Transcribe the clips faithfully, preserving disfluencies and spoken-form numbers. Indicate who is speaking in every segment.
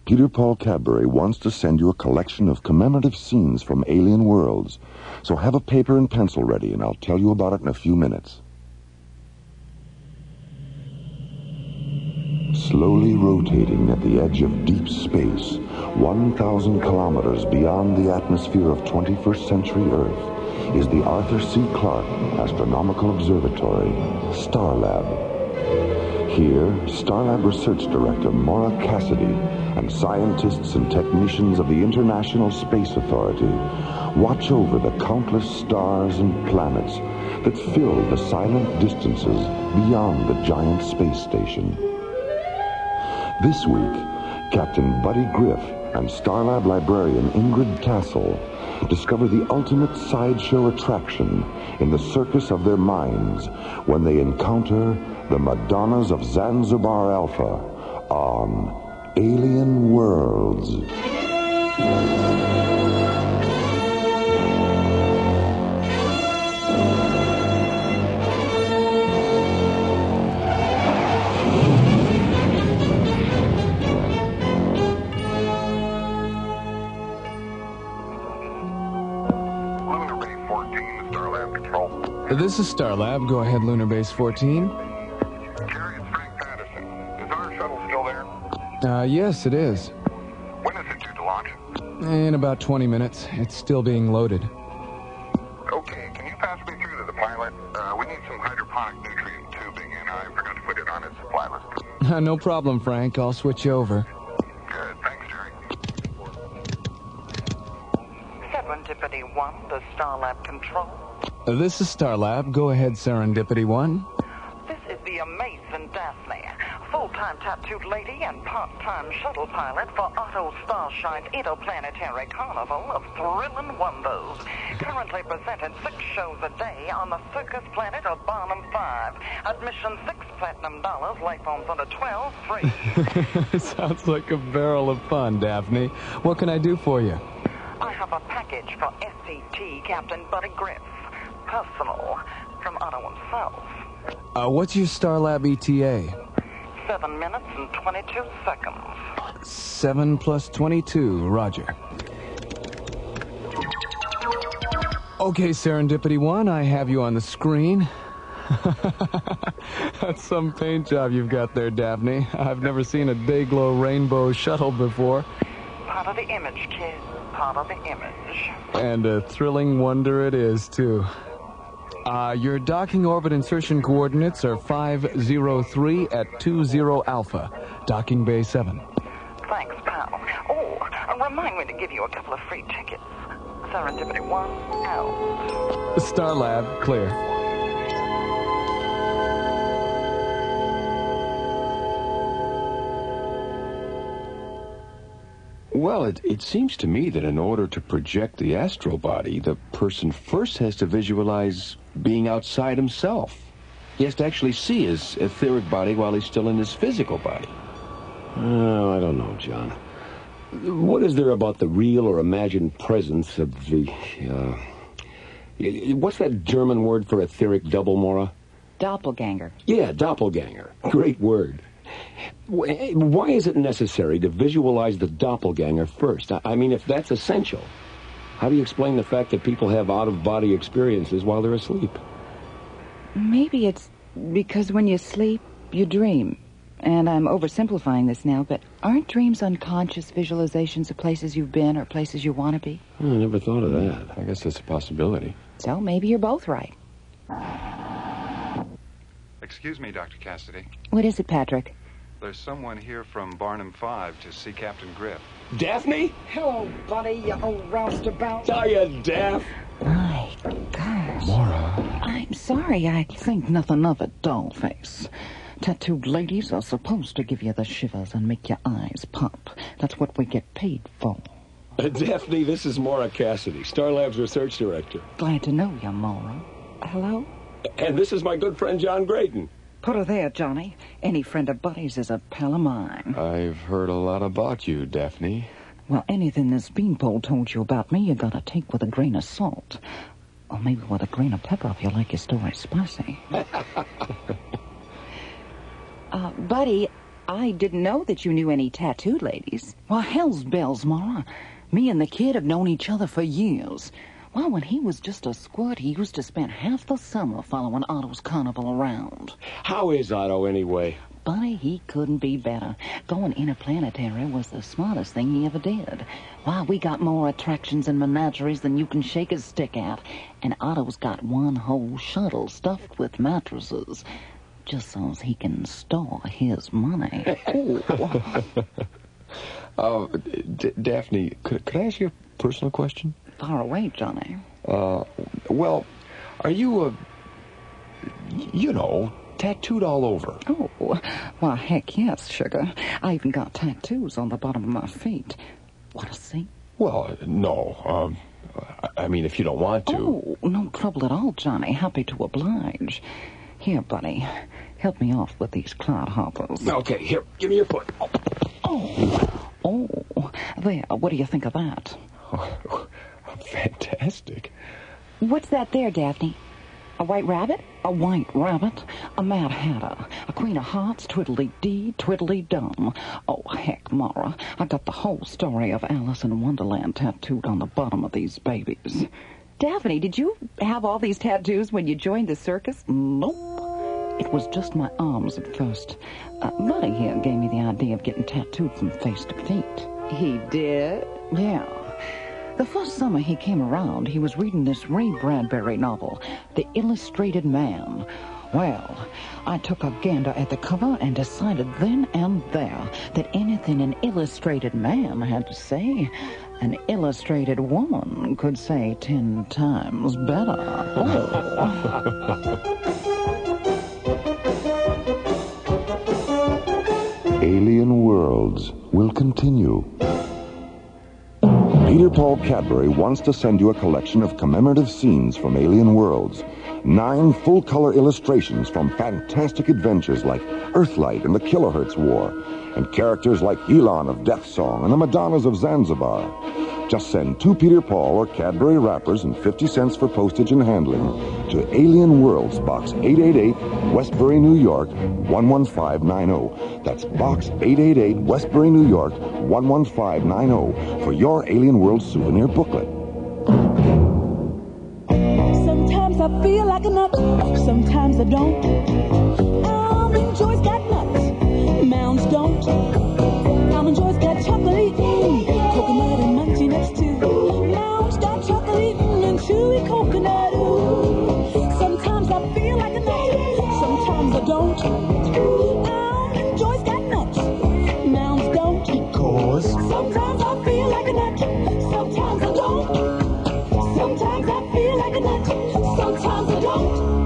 Speaker 1: Peter Paul Cadbury wants to send you a collection of commemorative scenes from alien worlds. So have a paper and pencil ready, and I'll tell you about it in a few minutes. Slowly rotating at the edge of deep space, one thousand kilometers beyond the atmosphere of twenty-first century Earth, is the Arthur C. Clarke Astronomical Observatory, Starlab. Here, Starlab Research Director Maura Cassidy and scientists and technicians of the International Space Authority watch over the countless stars and planets that fill the silent distances beyond the giant space station. This week, Captain Buddy Griff and Starlab librarian Ingrid Tassel discover the ultimate sideshow attraction in the circus of their minds when they encounter the Madonnas of Zanzibar Alpha on Alien Worlds.
Speaker 2: This is Starlab. Go ahead, Lunar Base fourteen.
Speaker 3: Jerry, it's Frank Patterson. Is our shuttle still there?
Speaker 2: Uh, yes, it is.
Speaker 3: When is it due to launch?
Speaker 2: In about twenty minutes. It's still being loaded.
Speaker 3: Okay, can you pass me through to the pilot? Uh, we need some hydroponic nutrient tubing, and I forgot to put it on his supply list.
Speaker 2: No problem, Frank. I'll switch you over.
Speaker 3: Good, thanks, Jerry.
Speaker 4: Serendipity one, the Starlab control.
Speaker 2: This is Starlab. Go ahead, Serendipity one.
Speaker 4: This is the amazing Daphne, full-time tattooed lady and part-time shuttle pilot for Otto Starshine's interplanetary carnival of thrilling wonders. Currently presenting six shows a day on the circus planet of Barnum five. Admission six platinum dollars, life forms under twelve, free.
Speaker 2: Sounds like a barrel of fun, Daphne. What can I do for you?
Speaker 4: I have a package for S C T Captain Buddy Griff. Personal, from Otto himself.
Speaker 2: Uh, what's your Starlab E T A?
Speaker 4: Seven minutes and twenty-two seconds.
Speaker 2: Seven plus twenty-two, roger. Okay, Serendipity one, I have you on the screen. That's some paint job you've got there, Daphne. I've never seen a Dayglow rainbow shuttle before.
Speaker 4: Part of the image, kid. Part of the image.
Speaker 2: And a thrilling wonder it is, too. Uh, your docking orbit insertion coordinates are five zero three at two zero Alpha. Docking Bay seven.
Speaker 4: Thanks, pal. Oh, uh, remind me to give you a couple of free tickets. Serendipity one, out.
Speaker 2: Starlab, clear.
Speaker 5: Well, it, it seems to me that in order to project the astral body, the person first has to visualize being outside himself. He has to actually see his etheric body while he's still in his physical body.
Speaker 6: Oh, I don't know, John. What is there about the real or imagined presence of the, uh... what's that German word for etheric double, Maura?
Speaker 7: Doppelganger.
Speaker 6: Yeah, doppelganger. Great word. Why is it necessary to visualize the doppelganger first? I mean, if that's essential, how do you explain the fact that people have out-of-body experiences while they're asleep?
Speaker 7: Maybe it's because when you sleep, you dream. And I'm oversimplifying this now, but aren't dreams unconscious visualizations of places you've been or places you want to be?
Speaker 6: Oh, I never thought of that.
Speaker 5: I guess that's a possibility.
Speaker 7: So maybe you're both right.
Speaker 3: Excuse me, Doctor Cassidy.
Speaker 7: What is it, Patrick?
Speaker 3: There's someone here from Barnum five to see Captain Griff.
Speaker 6: Daphne?
Speaker 8: Hello, buddy, you old roustabout.
Speaker 6: Hiya, Daff.
Speaker 7: My gosh.
Speaker 2: Maura.
Speaker 7: I'm sorry, I think nothing of it, dollface. Tattooed ladies are supposed to give you the shivers and make your eyes pop. That's what we get paid for.
Speaker 6: Uh, Daphne, this is Maura Cassidy, Starlab's research director.
Speaker 7: Glad to know you, Maura. Hello?
Speaker 6: And this is my good friend John Graydon.
Speaker 7: Put her there, Johnny. Any friend of Buddy's is a pal of mine.
Speaker 5: I've heard a lot about you, Daphne.
Speaker 7: Well, anything this beanpole told you about me, you gotta take with a grain of salt. Or maybe with a grain of pepper if you like your story spicy. uh, Buddy, I didn't know that you knew any tattooed ladies. Why, hell's bells, Mara. Me and the kid have known each other for years. Well, when he was just a squirt, he used to spend half the summer following Otto's carnival around.
Speaker 6: How is Otto, anyway?
Speaker 7: Buddy, he couldn't be better. Going interplanetary was the smartest thing he ever did. Why, we got more attractions and menageries than you can shake a stick at. And Otto's got one whole shuttle stuffed with mattresses, just so he can store his money.
Speaker 5: uh, D- Daphne, could, could I ask you a personal question?
Speaker 7: Far away, Johnny.
Speaker 5: Uh, well, are you a, you know, tattooed all over?
Speaker 7: Oh, well, heck yes, sugar. I even got tattoos on the bottom of my feet. Want to see?
Speaker 5: Well, no. Um, I mean, if you don't want to.
Speaker 7: Oh, no trouble at all, Johnny. Happy to oblige. Here, buddy. Help me off with these clodhoppers.
Speaker 6: Okay, here. Give me your foot.
Speaker 7: Oh. Oh. There. What do you think of that?
Speaker 5: Oh, fantastic.
Speaker 7: What's that there, Daphne? A white rabbit? A white rabbit? A Mad Hatter? A Queen of Hearts? Twiddly-dee, twiddly-dum. Oh, heck, Mara. I got the whole story of Alice in Wonderland tattooed on the bottom of these babies. Daphne, did you have all these tattoos when you joined the circus? Nope. It was just my arms at first. Uh, Buddy here gave me the idea of getting tattooed from face to feet. He did? Yeah. The first summer he came around, he was reading this Ray Bradbury novel, The Illustrated Man. Well, I took a gander at the cover and decided then and there that anything an illustrated man had to say, an illustrated woman could say ten times better. Oh.
Speaker 1: Alien Worlds will continue. Peter Paul Cadbury wants to send you a collection of commemorative scenes from Alien Worlds. Nine full-color illustrations from fantastic adventures like Earthlight and the Kilohertz War, and characters like Elon of Death Song and the Madonnas of Zanzibar. Just send two Peter Paul or Cadbury wrappers and fifty cents for postage and handling to Alien Worlds, Box eight eighty-eight, Westbury, New York, one one five nine zero. That's Box eight eighty-eight, Westbury, New York, one one five nine zero for your Alien Worlds souvenir booklet.
Speaker 9: Sometimes I feel like a nut, sometimes I don't. Almond Joy's got nuts, Mounds don't. Almond Joy's got chocolate, mm, coconut and munchy nuts too. Mounds got chocolate mm, and chewy coconut. Ooh. Sometimes I feel like a nut, sometimes I don't. Almond Joy's got nuts, Mounds don't. Because sometimes I feel like a nut, sometimes I don't. Sometimes I feel like a nut, sometimes I don't.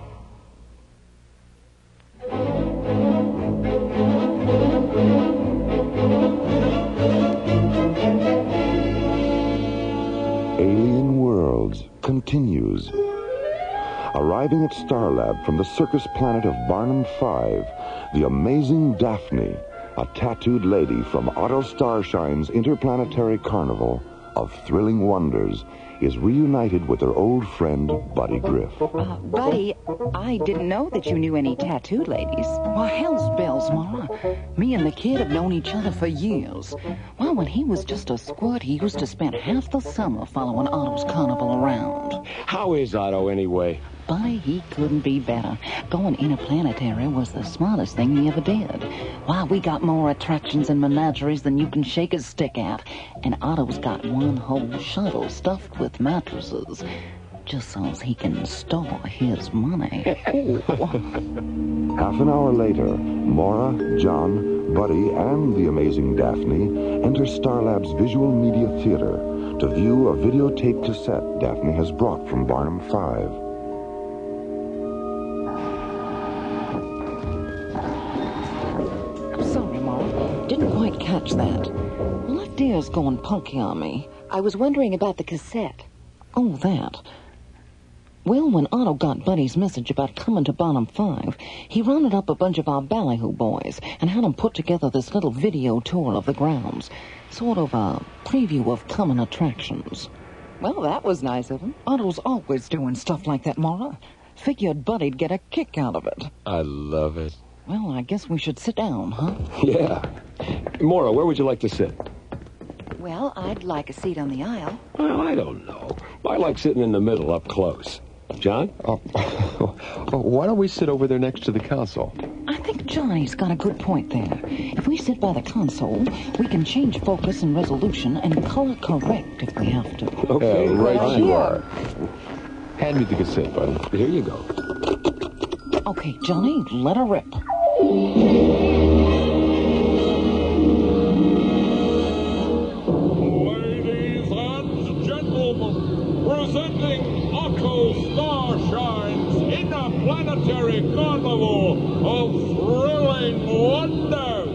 Speaker 1: Alien Worlds continues. Arriving at Starlab from the circus planet of Barnum five, the amazing Daphne, a tattooed lady from Otto Starshine's interplanetary carnival of thrilling wonders, is reunited with her old friend, Buddy Griff.
Speaker 7: Uh, Buddy, I didn't know that you knew any tattooed ladies. Why, hell's bells, Mara. Me and the kid have known each other for years. Well, when he was just a squirt, he used to spend half the summer following Otto's carnival around.
Speaker 6: How is Otto, anyway?
Speaker 7: Buddy, he couldn't be better. Going interplanetary was the smartest thing he ever did. Why, we got more attractions and menageries than you can shake a stick at. And Otto's got one whole shuttle stuffed with mattresses, just so he can store his money. Oh.
Speaker 1: Half an hour later, Maura, John, Buddy, and the amazing Daphne enter Starlab's Visual Media Theater to view a videotape cassette Daphne has brought from Barnum five.
Speaker 7: Sorry, Mom. Didn't quite catch that. Left ear's going punky on me. I was wondering about the cassette. Oh, that. Well, when Otto got Buddy's message about coming to Barnum five, he rounded up a bunch of our ballyhoo boys and had them put together this little video tour of the grounds. Sort of a preview of coming attractions. Well, that was nice of him. Otto's always doing stuff like that, Mara. Figured Buddy'd get a kick out of it.
Speaker 5: I love it.
Speaker 7: Well, I guess we should sit down, huh?
Speaker 6: Yeah. Maura, where would you like to sit?
Speaker 10: Well, I'd like a seat on the aisle.
Speaker 6: Well, I don't know. I like sitting in the middle, up close. John?
Speaker 5: Oh, why don't we sit over there next to the console?
Speaker 7: I think Johnny's got a good point there. If we sit by the console, we can change focus and resolution and color correct if we have to.
Speaker 6: Okay,
Speaker 5: uh, right
Speaker 6: right
Speaker 5: you are. Hand me the cassette, buddy.
Speaker 6: Here you go.
Speaker 7: Okay, Johnny, let her rip.
Speaker 11: Ladies and gentlemen, presenting Otto Starshine's Interplanetary Carnival of Thrilling Wonders.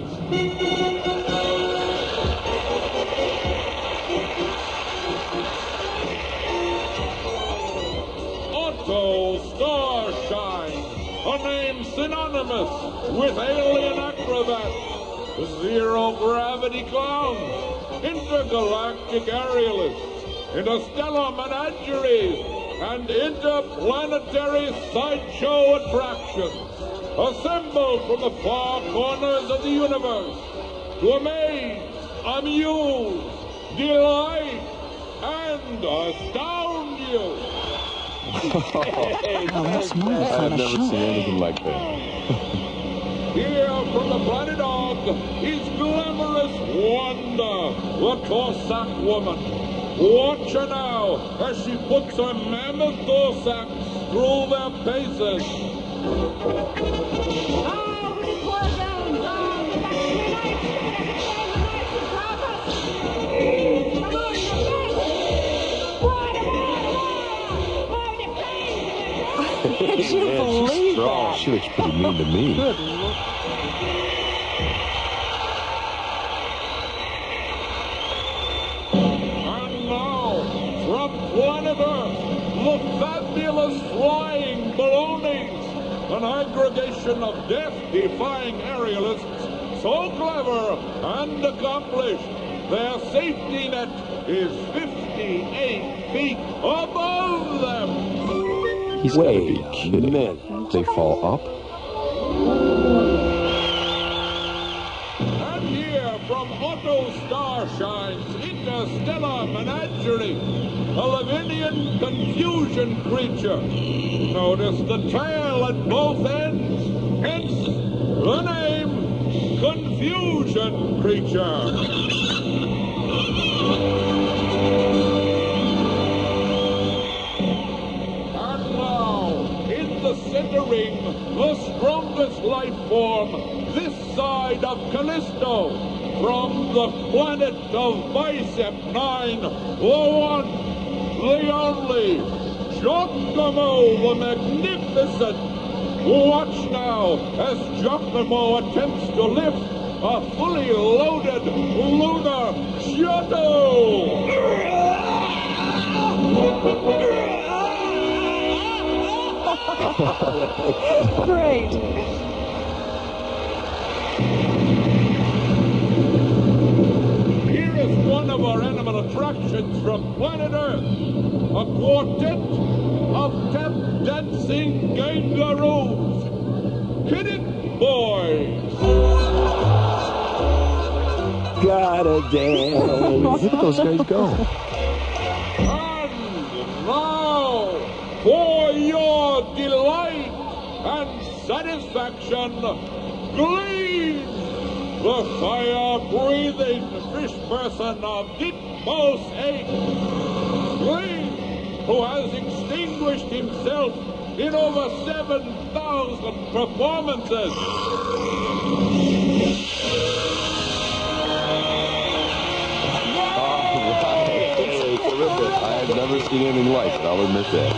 Speaker 11: Otto Starshine, a name synonymous with alien acrobats, zero-gravity clowns, intergalactic aerialists, interstellar menageries, and interplanetary sideshow attractions, assembled from the far corners of the universe to amaze, amuse, delight, and astound you.
Speaker 7: Oh, that's nice.
Speaker 5: I've never seen anything like that.
Speaker 11: Here from the planet Og is glamorous Wanda, the Corsac woman. Watch her now as she puts her mammoth Corsacs through their paces.
Speaker 7: Can you believe that?
Speaker 5: She looks pretty mean to me.
Speaker 7: Good
Speaker 11: And now, from planet Earth, the fabulous flying balloonies, an aggregation of death-defying aerialists so clever and accomplished, their safety net is fifty-eight feet above them.
Speaker 5: He's got to
Speaker 6: Wait
Speaker 5: be
Speaker 6: a
Speaker 5: kidding.
Speaker 6: minute.
Speaker 5: They fall up?
Speaker 11: And here from Otto Starshine's interstellar menagerie, a Lavinian confusion creature. Notice the tail at both ends, hence the name Confusion Creature. Center ring, the strongest life form this side of Callisto, from the planet of Bicep Nine, the one, the only, Giacomo the Magnificent. Watch now as Giacomo attempts to lift a fully loaded lunar shuttle.
Speaker 7: Great.
Speaker 11: Here is one of our animal attractions from planet Earth. A quartet of tap-dancing kangaroos. Hit it, boys!
Speaker 6: Gotta dance.
Speaker 5: Look at those guys go.
Speaker 11: And now, for your delight and satisfaction, Glean, the fire-breathing fish person of Ditmos eight. Glean, who has extinguished himself in over seven thousand performances.
Speaker 5: I've never seen anything like it, I'll admit that.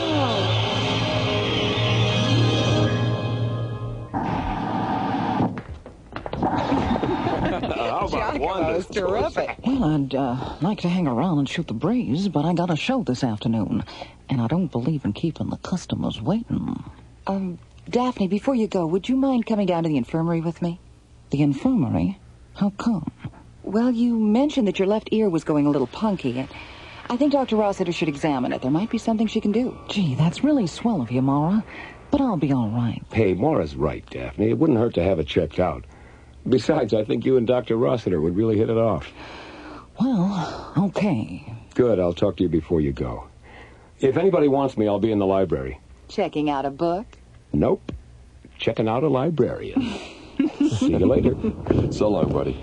Speaker 6: How about one?
Speaker 7: That was terrific. Well, I'd uh, like to hang around and shoot the breeze, but I got a show this afternoon, and I don't believe in keeping the customers waiting.
Speaker 10: Um, Daphne, before you go, would you mind coming down to the infirmary with me?
Speaker 7: The infirmary? How come?
Speaker 10: Well, you mentioned that your left ear was going a little punky, and I think Doctor Rossiter should examine it. There might be something she can do.
Speaker 7: Gee, that's really swell of you, Maura. but I'll be all right.
Speaker 6: Hey, Maura's right, Daphne. It wouldn't hurt to have it checked out. Besides, I think you and Doctor Rossiter would really hit it off.
Speaker 7: Well, okay.
Speaker 6: Good. I'll talk to you before you go. If anybody wants me, I'll be in the library.
Speaker 10: Checking out a book?
Speaker 6: Nope. Checking out a librarian. See you later.
Speaker 5: So long, buddy.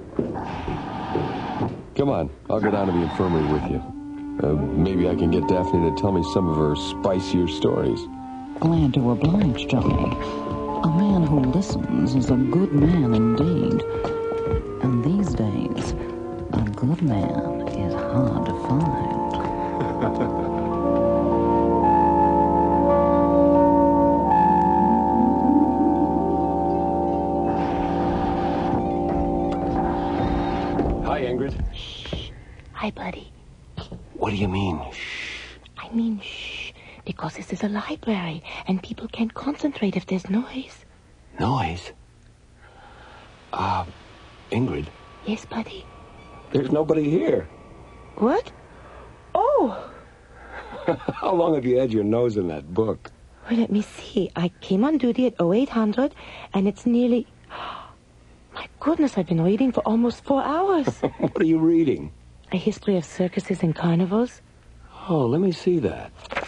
Speaker 5: Come on, I'll go down to the infirmary with you. Uh, maybe I can get Daphne to tell me some of her spicier stories.
Speaker 7: Glad to oblige, Johnny. A man who listens is a good man indeed. And these days, a good man is hard to find.
Speaker 12: Hi, buddy.
Speaker 6: What do you mean,
Speaker 12: shh? I mean, shh, because this is a library, and people can't concentrate if there's noise.
Speaker 6: Noise? Uh, Ingrid?
Speaker 12: Yes, buddy?
Speaker 6: There's nobody here.
Speaker 12: What? Oh!
Speaker 6: How long have you had your nose in that book?
Speaker 12: Well, let me see. I came on duty at oh eight hundred, and it's nearly... My goodness, I've been reading for almost four hours.
Speaker 6: What are you reading?
Speaker 12: A history of circuses and carnivals.
Speaker 6: Oh, let me see that.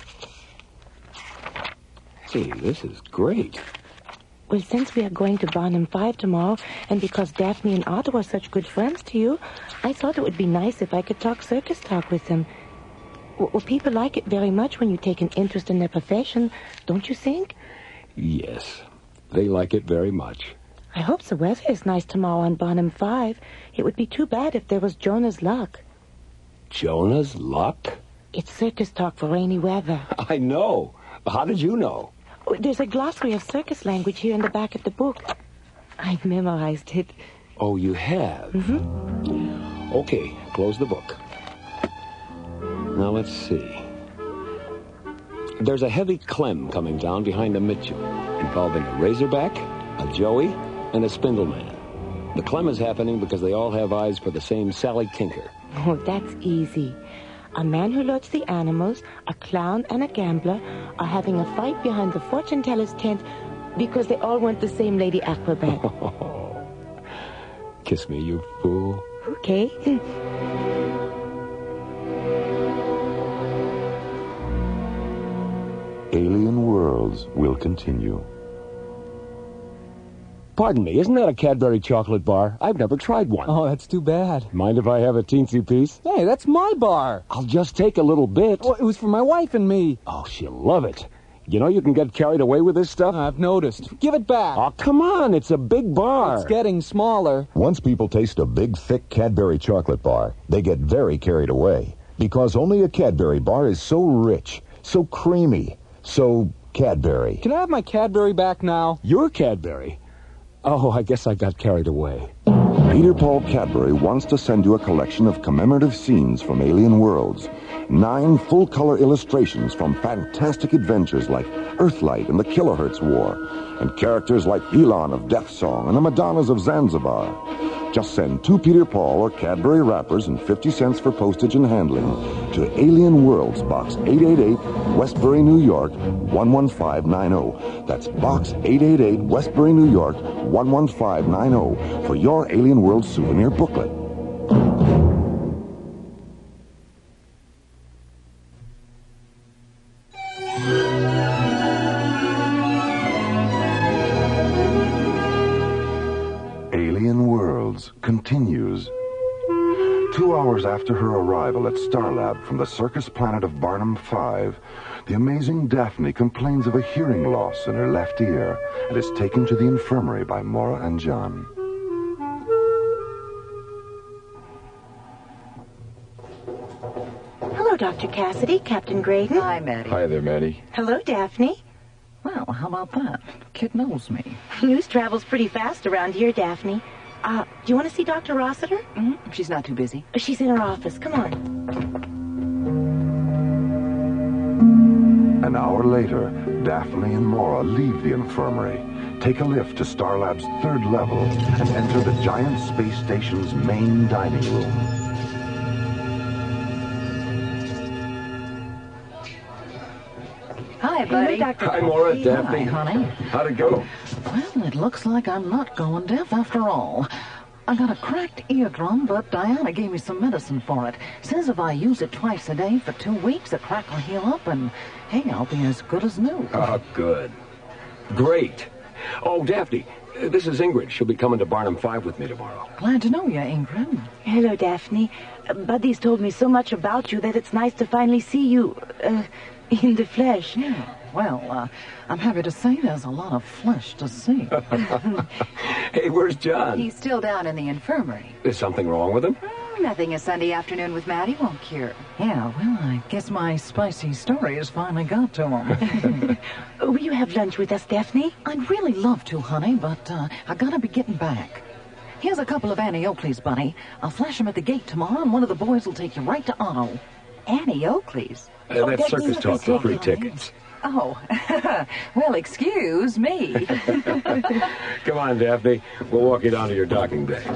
Speaker 6: Hey, this is great.
Speaker 12: Well, since we are going to Barnum Five tomorrow, and because Daphne and Otto are such good friends to you, I thought it would be nice if I could talk circus talk with them. Well, people like it very much when you take an interest in their profession, don't you think?
Speaker 6: Yes, they like it very much.
Speaker 12: I hope the weather is nice tomorrow on Barnum Five. It would be too bad if there was Jonah's luck.
Speaker 6: Jonah's luck?
Speaker 12: It's circus talk for rainy weather.
Speaker 6: I know. How did you know?
Speaker 12: Oh, there's a glossary of circus language here in the back of the book. I've memorized it.
Speaker 6: Oh, you have?
Speaker 12: Mm-hmm.
Speaker 6: Okay, close the book. Now, let's see. There's a heavy clem coming down behind a Mitchell, involving a razorback, a joey, and a spindleman. The clem is happening because they all have eyes for the same Sally Tinker.
Speaker 12: Oh, that's easy. A man who loads the animals, a clown, and a gambler are having a fight behind the fortune teller's tent because they all want the same lady acrobat.
Speaker 6: Kiss me, you fool.
Speaker 12: Okay.
Speaker 1: Alien Worlds will continue.
Speaker 6: Pardon me, isn't that a Cadbury chocolate bar? I've never tried one.
Speaker 2: Oh, that's too bad.
Speaker 6: Mind if I have a teensy piece?
Speaker 2: Hey, that's my bar.
Speaker 6: I'll just take a little bit.
Speaker 2: Well, it was for my wife and me.
Speaker 6: Oh, she'll love it. You know you can get carried away with this stuff?
Speaker 2: I've noticed. Give it back.
Speaker 6: Oh, come on, it's a big bar.
Speaker 2: It's getting smaller.
Speaker 13: Once people taste a big, thick Cadbury chocolate bar, they get very carried away. Because only a Cadbury bar is so rich, so creamy, so Cadbury.
Speaker 2: Can I have my Cadbury back now?
Speaker 6: Your Cadbury? Oh, I guess I got carried away.
Speaker 1: Peter Paul Cadbury wants to send you a collection of commemorative scenes from Alien Worlds. Nine full-color illustrations from fantastic adventures like Earthlight and the Kilohertz War, and characters like Elon of Death Song and the Madonnas of Zanzibar. Just send two Peter Paul or Cadbury wrappers and fifty cents for postage and handling to Alien Worlds, Box eight eighty-eight, Westbury, New York, one one five nine zero. That's Box eight eighty-eight, Westbury, New York, one one five nine zero for your Alien Worlds souvenir booklet. Alien Worlds continues. Two hours after her arrival at Starlab from the circus planet of Barnum Five, the amazing Daphne complains of a hearing loss in her left ear and is taken to the infirmary by Maura and John.
Speaker 12: Hello, Doctor Cassidy, Captain Graydon.
Speaker 10: Hi, Maddie.
Speaker 5: Hi there, Maddie.
Speaker 12: Hello, Daphne.
Speaker 7: Well, how about that? Kid knows me.
Speaker 12: News travels pretty fast around here, Daphne. Uh, do you want to see Doctor Rossiter?
Speaker 10: Mm-hmm. She's not too busy.
Speaker 12: She's in her office. Come on.
Speaker 1: An hour later, Daphne and Maura leave the infirmary, take a lift to Starlab's third level, and enter the giant space station's main dining room.
Speaker 7: Hi, buddy.
Speaker 12: Hello, Doctor
Speaker 6: Hi, Maura, Daphne.
Speaker 7: Hi, honey.
Speaker 6: How'd it go?
Speaker 7: Well, it looks like I'm not going deaf after all. I got a cracked eardrum, but Diana gave me some medicine for it. Says if I use it twice a day for two weeks, the crack will heal up, and hey, I'll be as good as new.
Speaker 6: Oh, good. Great. Oh, Daphne, this is Ingrid. She'll be coming to Barnum five with me tomorrow.
Speaker 7: Glad to know you, Ingrid.
Speaker 12: Hello, Daphne. Uh, Buddy's told me so much about you that it's nice to finally see you, uh, in the flesh.
Speaker 7: Yeah, well, uh, I'm happy to say there's a lot of flesh to see.
Speaker 6: Hey, where's John?
Speaker 10: He's still down in the infirmary.
Speaker 6: Is something wrong with him?
Speaker 10: Oh, nothing a Sunday afternoon with Maddie won't cure.
Speaker 7: Yeah, well, I guess my spicy story has finally got to him.
Speaker 12: Will you have lunch with us, Daphne?
Speaker 7: I'd really love to, honey, but uh, I gotta be getting back. Here's a couple of Annie Oakley's, buddy. I'll flash them at the gate tomorrow, and one of the boys will take you right to Otto.
Speaker 10: Annie Oakley's?
Speaker 6: Uh,
Speaker 7: Oh,
Speaker 6: that's
Speaker 7: that
Speaker 6: circus
Speaker 7: means
Speaker 6: talk
Speaker 7: they
Speaker 6: for
Speaker 7: take
Speaker 6: free
Speaker 7: you.
Speaker 6: tickets.
Speaker 10: Oh, well, excuse me.
Speaker 6: Come on, Daphne. We'll walk you down to your docking bay.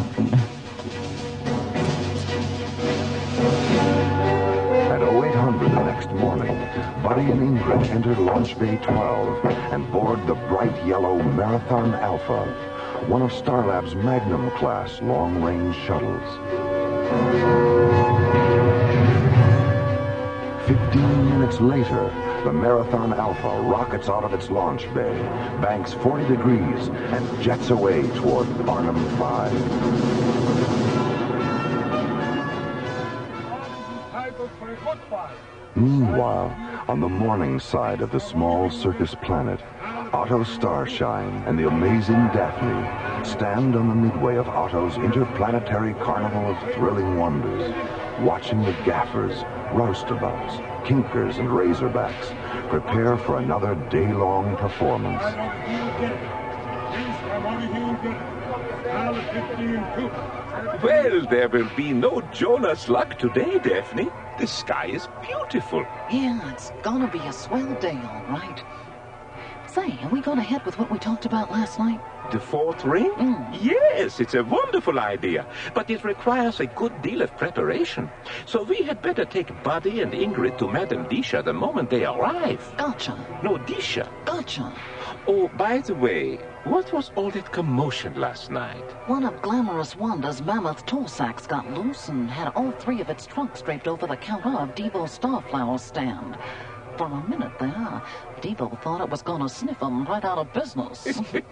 Speaker 1: At oh eight hundred the next morning, Buddy and Ingrid enter Launch Bay twelve and board the bright yellow Marathon Alpha, one of Starlab's Magnum-class long-range shuttles. Fifteen minutes later, the Marathon Alpha rockets out of its launch bay, banks forty degrees, and jets away toward Barnum five. Meanwhile, on the morning side of the small circus planet, Otto Starshine and the amazing Daphne stand on the midway of Otto's interplanetary carnival of thrilling wonders, watching the gaffers, roustabouts, kinkers, and razorbacks prepare for another day-long performance.
Speaker 14: Well, there will be no Jonas luck today, Daphne. The sky is beautiful.
Speaker 7: Yeah, it's gonna be a swell day, all right. Say, are we going ahead with what we talked about last night?
Speaker 14: The fourth ring?
Speaker 7: Mm.
Speaker 14: Yes, it's a wonderful idea, but it requires a good deal of preparation. So we had better take Buddy and Ingrid to Madame Disha the moment they arrive.
Speaker 7: Gotcha.
Speaker 14: No, Disha.
Speaker 7: Gotcha.
Speaker 14: Oh, by the way, what was all that commotion last night?
Speaker 7: One of Glamorous Wanda's mammoth toll sacks got loose and had all three of its trunks draped over the counter of Devo's Starflower stand. For a minute there, Devo thought it was going to sniff him right out of business.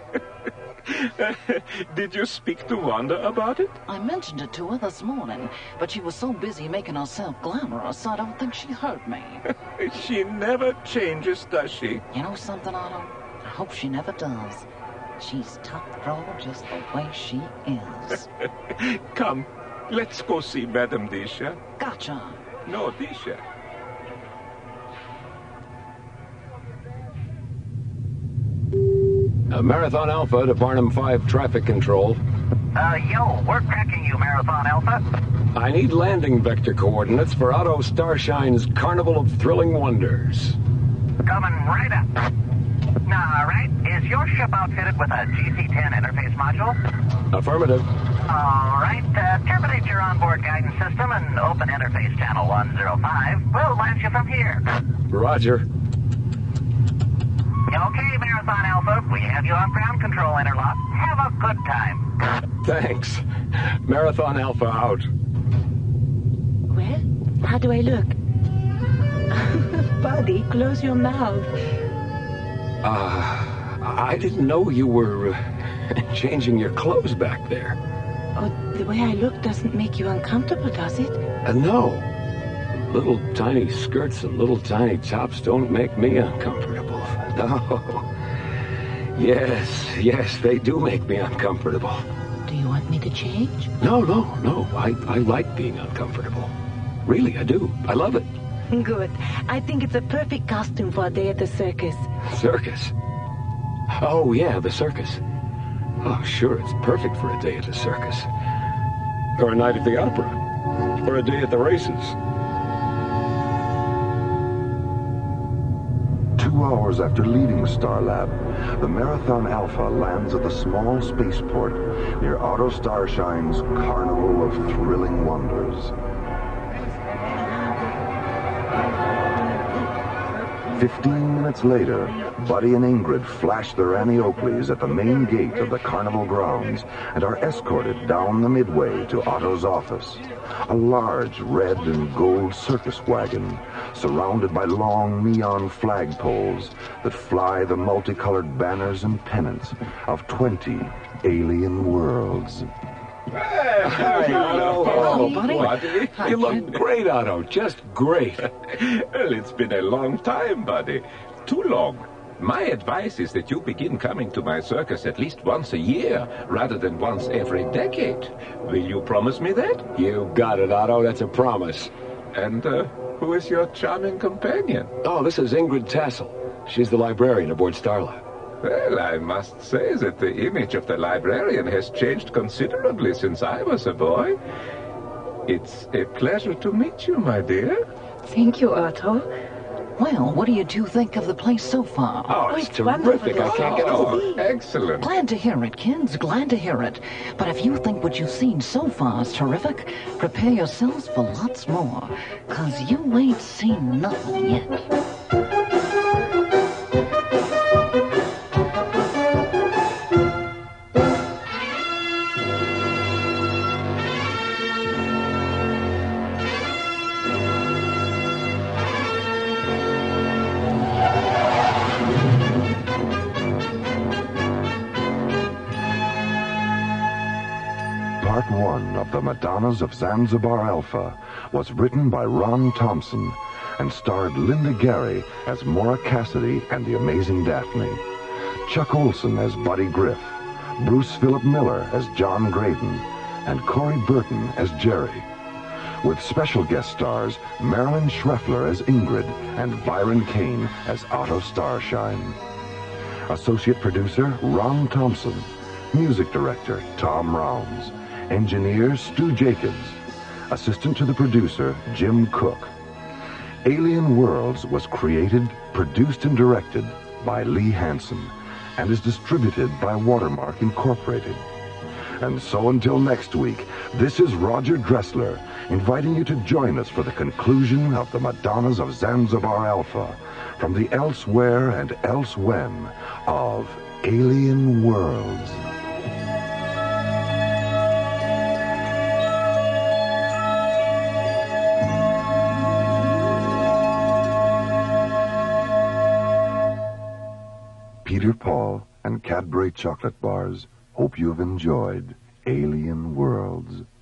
Speaker 14: Did you speak to Wanda about it?
Speaker 7: I mentioned it to her this morning, but she was so busy making herself glamorous, I don't think she heard me.
Speaker 14: She never changes, does she?
Speaker 7: You know something, Otto? I hope she never does. She's tough-throat just the way she is.
Speaker 14: Come, let's go see Madame Disha.
Speaker 7: Gotcha.
Speaker 14: No, Disha.
Speaker 6: Uh, Marathon Alpha to Barnum five traffic control.
Speaker 15: Uh, yo, we're tracking you, Marathon Alpha.
Speaker 6: I need landing vector coordinates for Otto Starshine's Carnival of Thrilling Wonders.
Speaker 15: Coming right up. Now, all right, is your ship outfitted with a G C ten interface module?
Speaker 6: Affirmative.
Speaker 15: All right, uh, terminate your onboard guidance system and open interface channel one oh five. We'll launch you from here.
Speaker 6: Roger.
Speaker 15: Okay, Marathon Alpha, we have you on ground control interlock. Have a good time.
Speaker 6: Thanks. Marathon Alpha out.
Speaker 12: Well, how do I look? Buddy, close your mouth.
Speaker 6: Uh, I didn't know you were uh, changing your clothes back there.
Speaker 12: Oh, the way I look doesn't make you uncomfortable, does it?
Speaker 6: Uh, no. Little tiny skirts and little tiny tops don't make me uncomfortable. No. Yes, yes, they do make me uncomfortable.
Speaker 12: Do you want me to change?
Speaker 6: No, no, no. I, I like being uncomfortable. Really, I do. I love it.
Speaker 12: Good. I think it's a perfect costume for a day at the circus.
Speaker 6: Circus? Oh, yeah, the circus. Oh, sure, it's perfect for a day at the circus. Or a night at the opera. Or a day at the races.
Speaker 1: Two hours after leaving Starlab, the Marathon Alpha lands at the small spaceport near Otto Starshine's Carnival of Thrilling Wonders. Fifteen minutes later, Buddy and Ingrid flash their Annie Oakleys at the main gate of the carnival grounds and are escorted down the midway to Otto's office. A large red and gold circus wagon, surrounded by long neon flagpoles that fly the multicolored banners and pennants of twenty alien worlds.
Speaker 6: Hi, Otto.
Speaker 14: Oh,
Speaker 6: buddy.
Speaker 14: buddy.
Speaker 6: You look great, Otto. Just great.
Speaker 14: Well, it's been a long time, buddy. Too long. My advice is that you begin coming to my circus at least once a year, rather than once every decade. Will you promise me that?
Speaker 6: You got it, Otto. That's a promise.
Speaker 14: And uh, who is your charming companion?
Speaker 6: Oh, this is Ingrid Tassel. She's the librarian aboard Starlight.
Speaker 14: Well, I must say that the image of the librarian has changed considerably since I was a boy. It's a pleasure to meet you, my dear.
Speaker 10: Thank you, Otto. Well, what do you two think of the place so far?
Speaker 6: Oh, it's, it's terrific. I can't get over it.
Speaker 14: Excellent.
Speaker 7: Glad to hear it, kids. Glad to hear it. But if you think what you've seen so far is terrific, prepare yourselves for lots more. Because you ain't seen nothing yet.
Speaker 1: Part one of The Madonnas of Zanzibar Alpha was written by Ron Thompson and starred Linda Gary as Maura Cassidy and the Amazing Daphne, Chuck Olson as Buddy Griff, Bruce Philip Miller as John Graydon, and Corey Burton as Jerry, with special guest stars Marilyn Schreffler as Ingrid and Byron Kane as Otto Starshine. Associate producer Ron Thompson, music director Tom Rounds, engineer Stu Jacobs, assistant to the producer Jim Cook. Alien Worlds was created, produced, and directed by Lee Hansen and is distributed by Watermark Incorporated. And so until next week, this is Roger Dressler inviting you to join us for the conclusion of The Madonnas of Zanzibar Alpha from the elsewhere and elsewhen of Alien Worlds. Peter Paul and Cadbury Chocolate Bars hope you've enjoyed Alien Worlds.